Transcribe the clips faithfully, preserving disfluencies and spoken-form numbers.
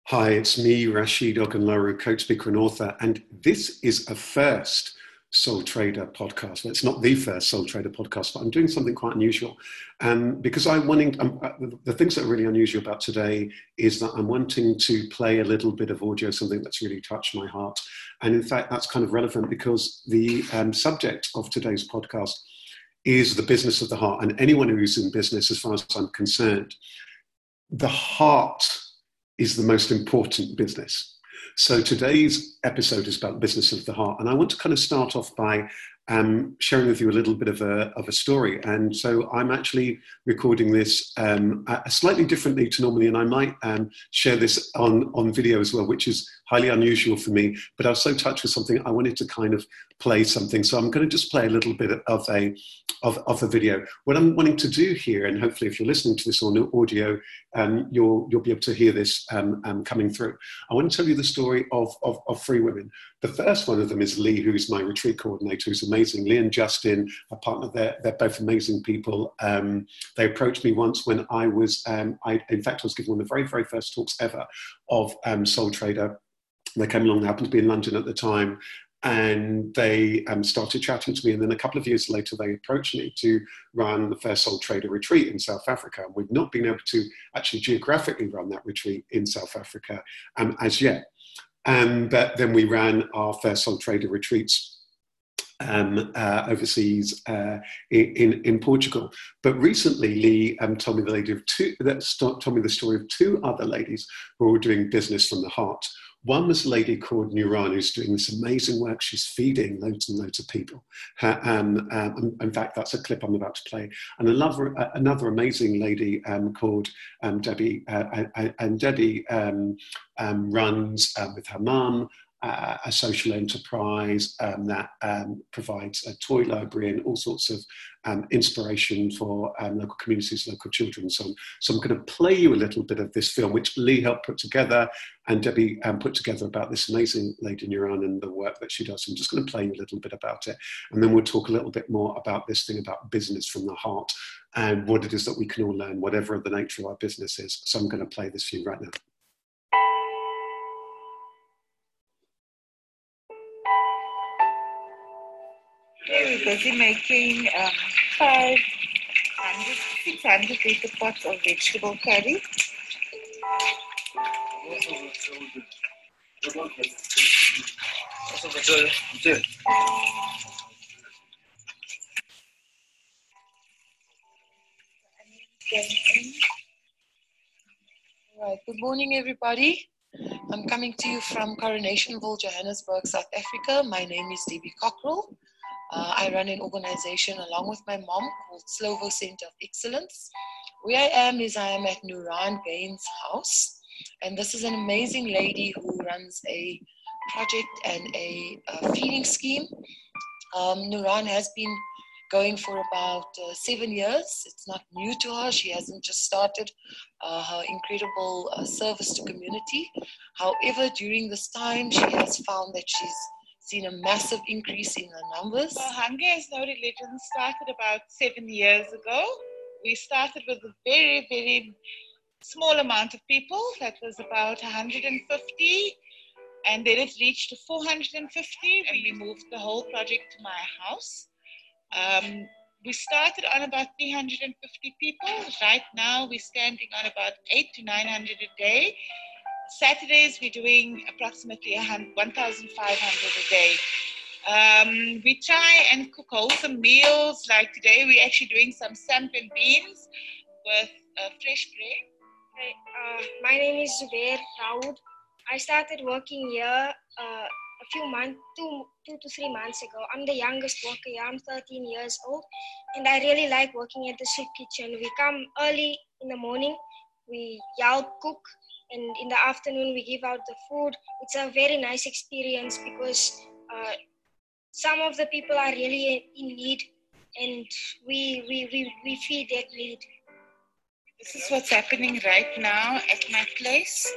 Hi, it's me, Rashid Ogunlaru, coach, speaker, and author, and this is a first Soul Trader podcast. Well, it's not the first Soul Trader podcast, but I'm doing something quite unusual. Um, because I'm wanting, um, the things that are really unusual about today is that I'm wanting to play a little bit of audio, something that's really touched my heart. And in fact, that's kind of relevant because the um, subject of today's podcast is the business of the heart. And anyone who's in business, as far as I'm concerned, the heart is the most important business. So today's episode is about the business of the heart. And I want to kind of start off by um, sharing with you a little bit of a, of a story. And so I'm actually recording this um, slightly differently to normally, and I might um, share this on, on video as well, which is highly unusual for me. But I was so touched with something, I wanted to kind of play something. So I'm going to just play a little bit of a, of, of a video. What I'm wanting to do here, and hopefully if you're listening to this on audio, um, you'll, you'll be able to hear this um, um, coming through. I want to tell you the story of, of, of three women. The first one of them is Lee, who's my retreat coordinator, who's amazing. Lee and Justin, a partner, they're, they're both amazing people. Um, they approached me once when I was, um, I, in fact, I was giving one of the very, very first talks ever of um, Soul Trader. They came along, they happened to be in London at the time, and they um, started chatting to me. And then a couple of years later, they approached me to run the first Soul Trader retreat in South Africa. And we've not been able to actually geographically run that retreat in South Africa um, as yet. Um, but then we ran our first Soul Trader retreats um, uh, overseas uh, in, in Portugal. But recently, Lee um, told me the lady of two, that told me the story of two other ladies who were doing business from the heart. One was a lady called Nuran, who's doing this amazing work. She's feeding loads and loads of people. Her, um, um, in fact, that's a clip I'm about to play. And another, uh, another amazing lady um, called um, Debbie, uh, and, and Debbie um, um, runs um, with her mum uh, a social enterprise um, that um, provides a toy library and all sorts of um, inspiration for um, local communities, local children, and so on. So I'm going to play you a little bit of this film, which Lee helped put together, and Debbie um, put together about this amazing lady Nuran and the work that she does. I'm just going to play you a little bit about it, and then we'll talk a little bit more about this thing about business from the heart and what it is that we can all learn, whatever the nature of our business is. So I'm going to play this for you right now. We're busy making um, five hundred, six hundred litre pots of vegetable curry. Right. Good morning, everybody. I'm coming to you from Coronationville, Johannesburg, South Africa. My name is Debbie Cockrell. Uh, I run an organization along with my mom called Slovo Center of Excellence. Where I am is I am at Nuran Gaines' house, and this is an amazing lady who runs a project and a, a feeding scheme. Um, Nuran has been going for about uh, seven years. It's not new to her. She hasn't just started uh, her incredible uh, service to community. However, during this time, she has found that she's seen a massive increase in her numbers. Well, Hunger Is No Religion started about seven years ago. We started with a very, very small amount of people. That was about one hundred fifty. And then it reached to four hundred fifty, and we moved the whole project to my house. Um, we started on about three hundred fifty people. Right now, we're standing on about eight to nine hundred a day. Saturdays, we're doing approximately one thousand five hundred a day. Um, we try and cook wholesome meals. Like today, we're actually doing some samp and beans with uh, fresh bread. Hi, uh, my name is Zubair Raoud. I started working here uh, a few months, two, two to three months ago. I'm the youngest worker here. I'm thirteen years old, and I really like working at the soup kitchen. We come early in the morning, we help cook, and in the afternoon we give out the food. It's a very nice experience because uh, some of the people are really in need, and we, we, we, we feed that need. This is what's happening right now at my place.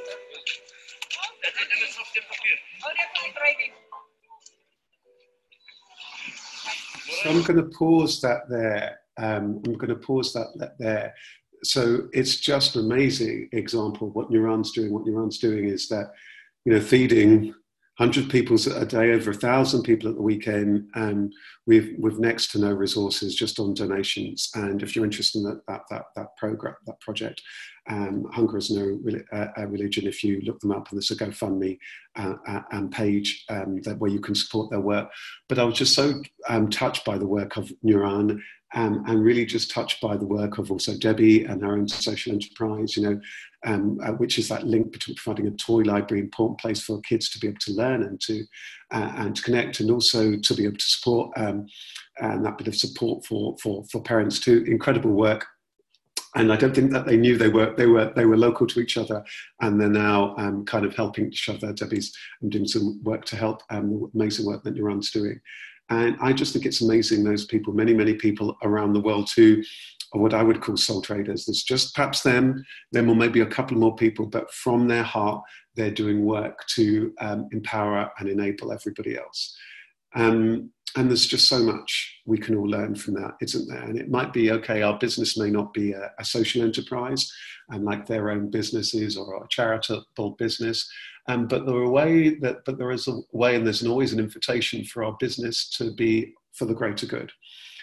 So I'm going to pause that there. Um, I'm going to pause that there. so it's just an amazing example of what Neuron's doing. What Neuron's doing is that, you know, feeding one hundred people a day, over a thousand people at the weekend, and with with next to no resources, just on donations. And if you're interested in that that that, that program, that project, um, Hunger is no uh, religion. If you look them up, and there's a GoFundMe uh, uh, and page um, that where you can support their work. But I was just so um, touched by the work of Neuron. Um, and really just touched by the work of also Debbie and her own social enterprise, you know, um, uh, which is that link between providing a toy library, important place for kids to be able to learn and to uh, and to connect, and also to be able to support um, and that bit of support for for for parents too. Incredible work. And I don't think that they knew they were they were they were local to each other, and they're now um, kind of helping each other. Debbie's doing some work to help, um, amazing work that Neuron's doing. And I just think it's amazing those people, many, many people around the world who are what I would call soul traders. There's just perhaps them, them or maybe a couple more people, but from their heart, they're doing work to um, empower and enable everybody else. Um, and there's just so much we can all learn from that, isn't there? And it might be, okay, our business may not be a, a social enterprise and like their own businesses or a charitable business, Um, but there are a way that, but there is a way, and there's an, always an invitation for our business to be for the greater good.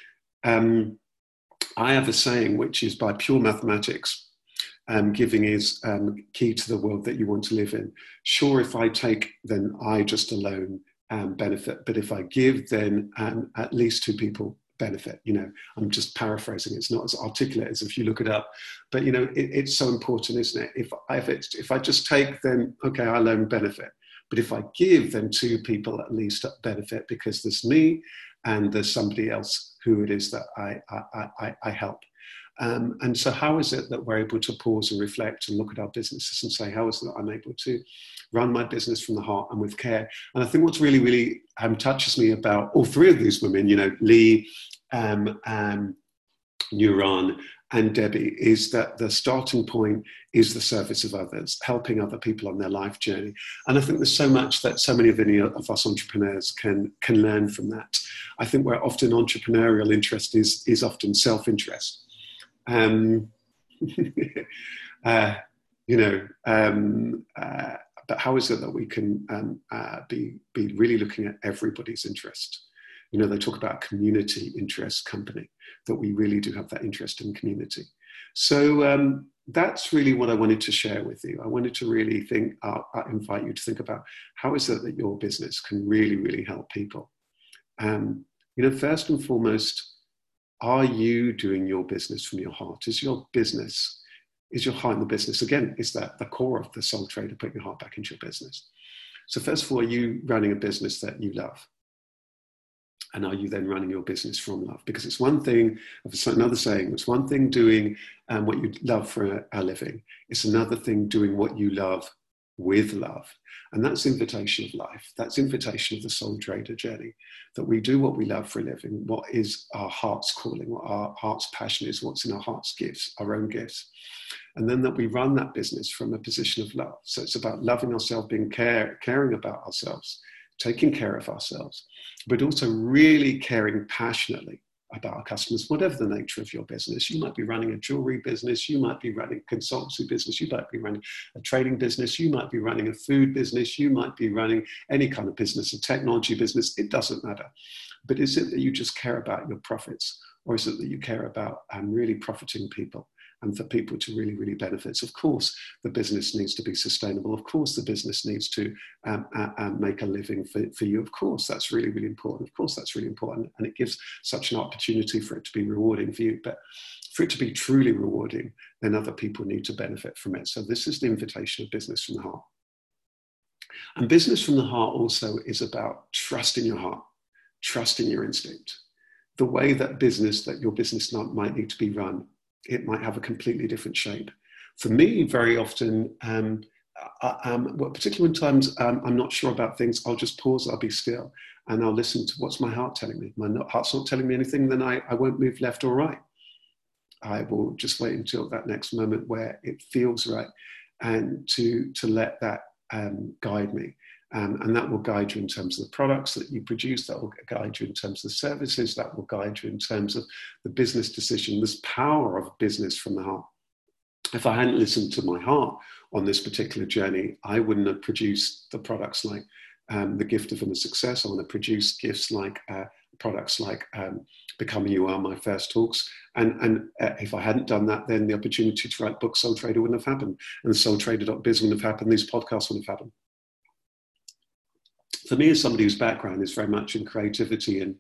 Um, I have a saying, which is by pure mathematics, um, giving is um, key to the world that you want to live in. Sure, if I take, then I just alone um, benefit. But if I give, then um, at least two people benefit. You know, I'm just paraphrasing. It's not as articulate as if you look it up, but you know, it, it's so important, isn't it? If I, if, it's, if I just take, then okay, I alone benefit. But if I give, then two people at least benefit, because there's me and there's somebody else who it is that I, I, I, I help. Um, and so how is it that we're able to pause and reflect and look at our businesses and say, how is it that I'm able to run my business from the heart and with care? And I think what's really, really um, touches me about all three of these women, you know, Lee, um, um, Neuron, and Debbie, is that the starting point is the service of others, helping other people on their life journey. And I think there's so much that so many of, any of us entrepreneurs can, can learn from that. I think where often entrepreneurial interest is, is often self-interest. Um, uh, you know, um, uh, but how is it that we can um, uh, be, be really looking at everybody's interest? You know, they talk about community interest company, that we really do have that interest in community. So um, that's really what I wanted to share with you. I wanted to really think, uh, I invite you to think about how is it that your business can really, really help people? Um, you know, first and foremost, are you doing your business from your heart? Is your business, is your heart in the business? Again, is that the core of the soul trader, putting your heart back into your business? So first of all, are you running a business that you love? And are you then running your business from love? Because it's one thing, another saying, it's one thing doing um, what you love for a, a living. It's another thing doing what you love with love. And that's invitation of life. That's invitation of the soul trader journey, that we do what we love for a living, what is our heart's calling, what our heart's passion is, what's in our heart's gifts, our own gifts. And then that we run that business from a position of love. So it's about loving ourselves, being care, caring about ourselves, taking care of ourselves, but also really caring passionately about our customers, whatever the nature of your business. You might be running a jewelry business, you might be running a consultancy business, you might be running a trading business, you might be running a food business, you might be running any kind of business, a technology business, it doesn't matter. But is it that you just care about your profits, or is it that you care about um, really profiting people? And for people to really, really benefit. So of course, the business needs to be sustainable. Of course, the business needs to um, uh, uh, make a living for, for you. Of course, that's really, really important. Of course, that's really important. And it gives such an opportunity for it to be rewarding for you. But for it to be truly rewarding, then other people need to benefit from it. So this is the invitation of business from the heart. And business from the heart also is about trusting your heart, trusting your instinct. The way that business, that your business might need to be run, it might have a completely different shape. For me, very often, um, I, um, well, particularly when times um, I'm not sure about things, I'll just pause, I'll be still, and I'll listen to what's my heart telling me. My heart's not telling me anything, then I, I won't move left or right. I will just wait until that next moment where it feels right, and to, to let that um, guide me. Um, and that will guide you in terms of the products that you produce, that will guide you in terms of the services, that will guide you in terms of the business decision, this power of business from the heart. if I hadn't listened to my heart on this particular journey, I wouldn't have produced the products like um, The Gift of Inner Success. I want to produce gifts like uh, products like um, Become Who You Are, my first talks. And, and uh, if I hadn't done that, then the opportunity to write books, Soul Trader, wouldn't have happened. And soul trader dot biz wouldn't have happened. These podcasts wouldn't have happened. For me, as somebody whose background is very much in creativity and,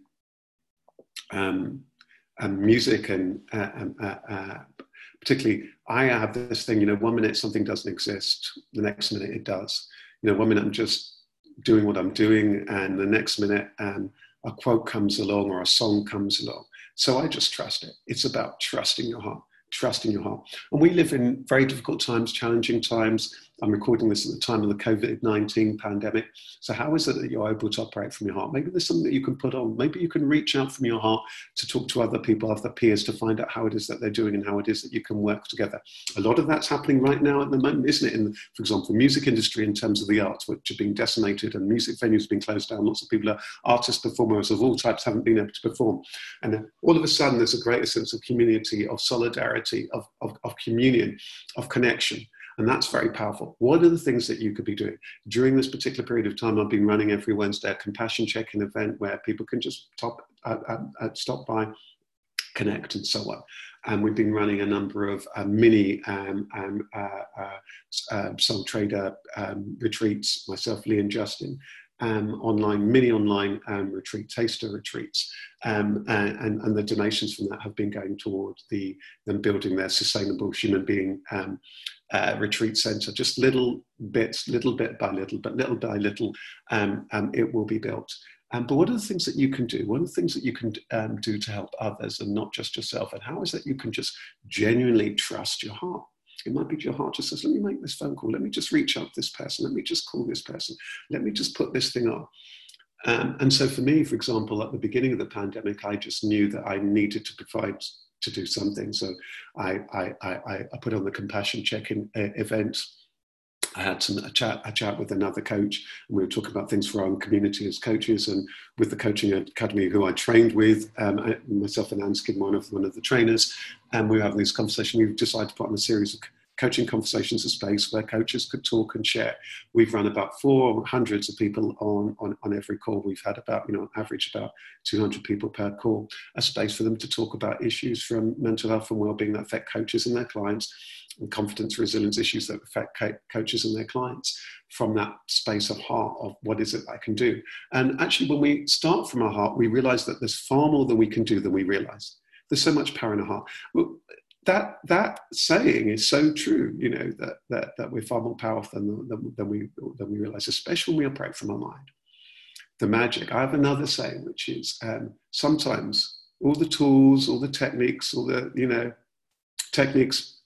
um, and music and uh, um, uh, uh, particularly, I have this thing, you know, one minute something doesn't exist, the next minute it does. You know, one minute I'm just doing what I'm doing, and the next minute um, a quote comes along or a song comes along. So I just trust it. It's about trusting your heart, trusting your heart. And we live in very difficult times, challenging times. I'm recording this at the time of the COVID nineteen pandemic. So how is it that you're able to operate from your heart? Maybe there's something that you can put on. Maybe you can reach out from your heart to talk to other people, other peers, to find out how it is that they're doing and how it is that you can work together. A lot of that's happening right now at the moment, isn't it? In, for example, the music industry in terms of the arts, which are being decimated, and music venues have been closed down. Lots of people are artists, performers of all types haven't been able to perform. And then all of a sudden there's a greater sense of community, of solidarity, of, of, of communion, of connection. And that's very powerful. What are the things that you could be doing? During this particular period of time, I've been running every Wednesday a compassion check-in event where people can just top, uh, uh, uh, stop by, connect, and so on. And we've been running a number of uh, mini um, um, uh, uh, uh, Soul Trader um, retreats, myself, Lee and Justin, um, online, mini online um, retreat, taster retreats. Um, and, and, and the donations from that have been going towards the, them building their sustainable human being um, Uh, retreat centre, just little bits, little bit by little, but little by little, um, um, it will be built. Um, but what are the things that you can do? What are the things that you can um, do to help others and not just yourself? And how is it you can just genuinely trust your heart? It might be your heart just says, let me make this phone call. Let me just reach out to this person. Let me just call this person. Let me just put this thing on. Um, and so for me, for example, at the beginning of the pandemic, I just knew that I needed to provide to do something. So I, I, I, I put on the compassion check-in event. I had some, a chat, a chat with another coach, and we were talking about things for our own community as coaches, and with the coaching academy who I trained with, um, I, myself and Anne Skin, one of one of the trainers, and we were having this conversation. We've decided to put on a series of coaching conversations, a space where coaches could talk and share. We've run about four hundreds of people on, on, on every call. We've had about, you know, on average about two hundred people per call, a space for them to talk about issues from mental health and wellbeing that affect coaches and their clients, and confidence, resilience issues that affect co- coaches and their clients, from that space of heart of what is it I can do. And actually, when we start from our heart, we realize that there's far more than we can do than we realize. There's so much power in our heart. Well, That that saying is so true, you know, that that, that we're far more powerful than, than, than we than we realize, especially when we operate from our mind. The magic. I have another saying, which is um, sometimes all the tools, all the techniques, all the, you know, techniques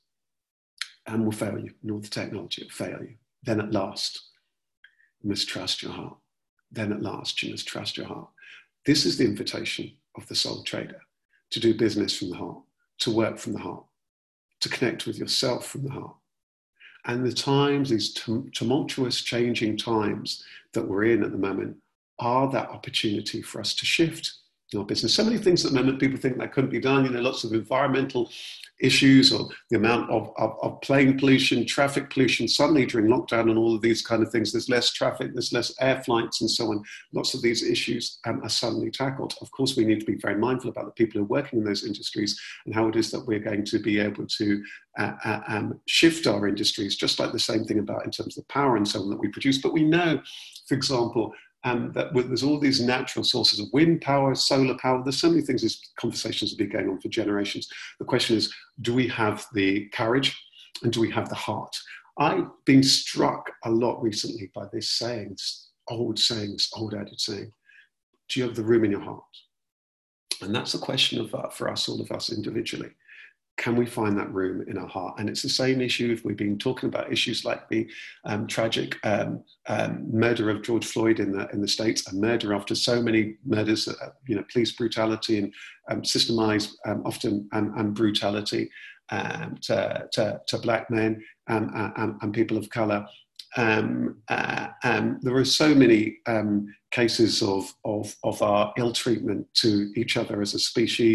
um, will fail you, and all the technology will fail you. Then at last, you must trust your heart. Then at last, you must trust your heart. This is the invitation of the Soul Trader, to do business from the heart, to work from the heart, to connect with yourself from the heart. And the times, these tumultuous, changing times that we're in at the moment, are that opportunity for us to shift in our business. So many things at the moment, people think that couldn't be done. You know, lots of environmental issues, or the amount of, of, of plane pollution, traffic pollution. Suddenly during lockdown and all of these kind of things, there's less traffic, there's less air flights and so on. Lots of these issues um, are suddenly tackled. Of course, we need to be very mindful about the people who are working in those industries and how it is that we're going to be able to uh, uh, um, shift our industries, just like the same thing about in terms of the power and so on that we produce. But we know, for example, Um, that with, there's all these natural sources of wind power, solar power. There's so many things, these conversations have been going on for generations. The question is, do we have the courage and do we have the heart? I've been struck a lot recently by this saying, this old saying, this old adage saying, do you have the room in your heart? And that's a question of uh, for us, all of us individually. Can we find that room in our heart? And it's the same issue if we've been talking about issues like the um, tragic um, um, murder of George Floyd in the in the States, a murder after so many murders, uh, you know, police brutality and um, systemized um, often um, and brutality um, to, to, to black men um, and, and people of color. Um, uh, um, there are so many um, cases of, of, of our ill treatment to each other as a species,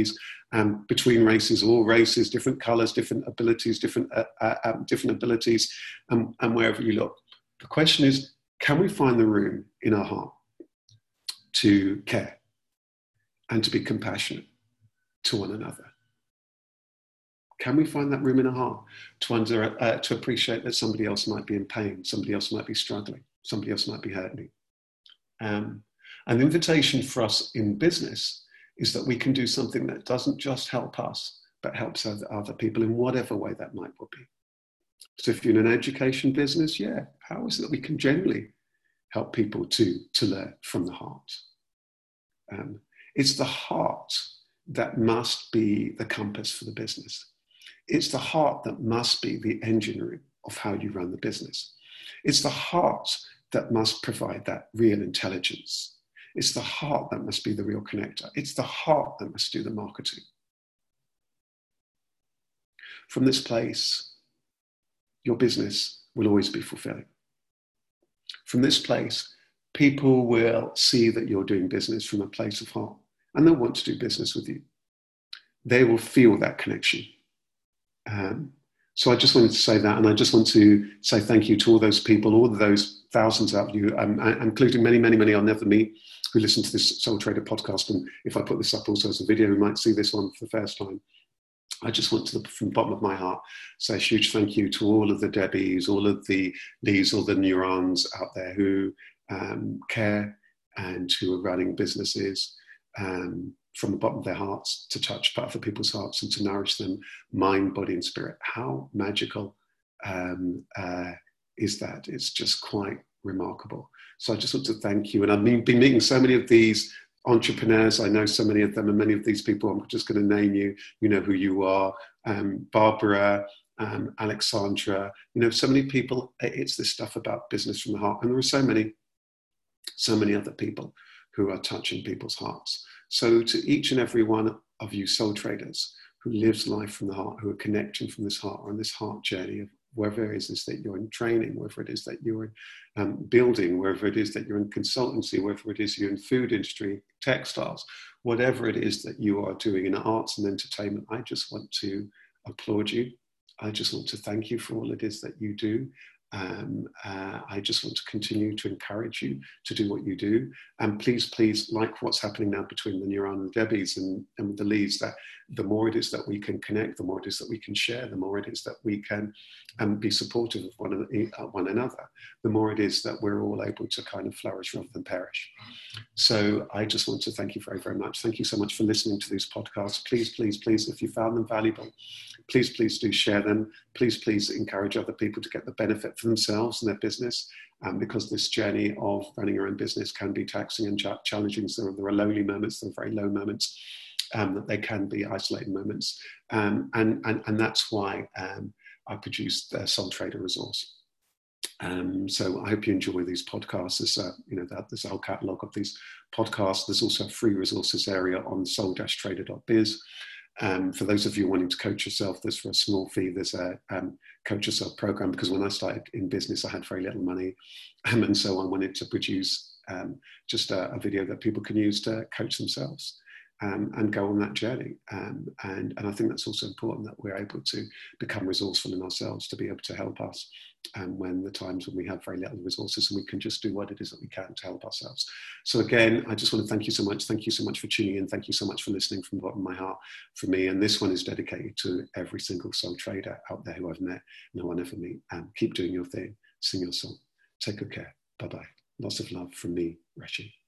um, between races, all races, different colours, different abilities, different uh, uh, um, different abilities, um, and wherever you look. The question is, can we find the room in our heart to care and to be compassionate to one another? Can we find that room in our heart to, under, uh, to appreciate that somebody else might be in pain, somebody else might be struggling, somebody else might be hurting? Um, and the invitation for us in business is that we can do something that doesn't just help us, but helps other, other people in whatever way that might well be. So if you're in an education business, yeah, how is it that we can generally help people to, to learn from the heart? Um, it's the heart that must be the compass for the business. It's the heart that must be the engine room of how you run the business. It's the heart that must provide that real intelligence. It's the heart that must be the real connector. It's the heart that must do the marketing. From this place, your business will always be fulfilling. From this place, people will see that you're doing business from a place of heart, and they'll want to do business with you. They will feel that connection. Um, so I just wanted to say that, and I just want to say thank you to all those people, all of those thousands of you, um, including many, many, many I'll never meet, who listen to this Soul Trader podcast. And if I put this up also as a video, we might see this one for the first time. I just want to, from the bottom of my heart, say a huge thank you to all of the Debbies, all of the Lees, all the neurons out there who um, care and who are running businesses um, from the bottom of their hearts to touch other people's hearts and to nourish them, mind, body, and spirit. How magical um, uh, is that? It's just quite remarkable. So I just want to thank you. And I've been, been meeting so many of these entrepreneurs. I know so many of them, and many of these people, I'm just going to name you. You know who you are. Um, Barbara, um, Alexandra, you know, so many people. It's this stuff about business from the heart. And there are so many, so many other people who are touching people's hearts. So to each and every one of you soul traders who lives life from the heart, who are connecting from this heart, on this heart journey of wherever it is that you're in training, wherever it is that you're in um, building, wherever it is that you're in consultancy, wherever it is you're in food industry, textiles, whatever it is that you are doing in arts and entertainment, I just want to applaud you. I just want to thank you for all it is that you do. Um, uh, I just want to continue to encourage you to do what you do. And please, please, like what's happening now between the Neuron and Debbies and, and the Lees, that the more it is that we can connect, the more it is that we can share, the more it is that we can um, be supportive of one, uh, one another, the more it is that we're all able to kind of flourish rather than perish. So I just want to thank you very, very much. Thank you so much for listening to these podcasts. Please, please, please, if you found them valuable, please, please do share them. Please, please encourage other people to get the benefit for themselves and their business, um, because this journey of running your own business can be taxing and ch- challenging. So there are lonely moments, there are very low moments, um, that they can be isolating moments. Um, and, and, and that's why um, I produced the Soul Trader resource. Um, so I hope you enjoy these podcasts. There's, uh, you know, that, there's a whole catalogue of these podcasts. There's also a free resources area on soul dash trader dot biz. Um, for those of you wanting to coach yourself, there's for a small fee, there's a um, coach yourself program, because when I started in business, I had very little money. Um, and so I wanted to produce um, just a, a video that people can use to coach themselves. Um, and go on that journey. Um, and, and I think that's also important, that we're able to become resourceful in ourselves to be able to help us um, when the times when we have very little resources and we can just do what it is that we can to help ourselves. So again, I just want to thank you so much. Thank you so much for tuning in. Thank you so much for listening from the bottom of my heart for me. And this one is dedicated to every single soul trader out there who I've met and who I'll never meet. Um, keep doing your thing. Sing your song. Take good care. Bye-bye. Lots of love from me, Rashid.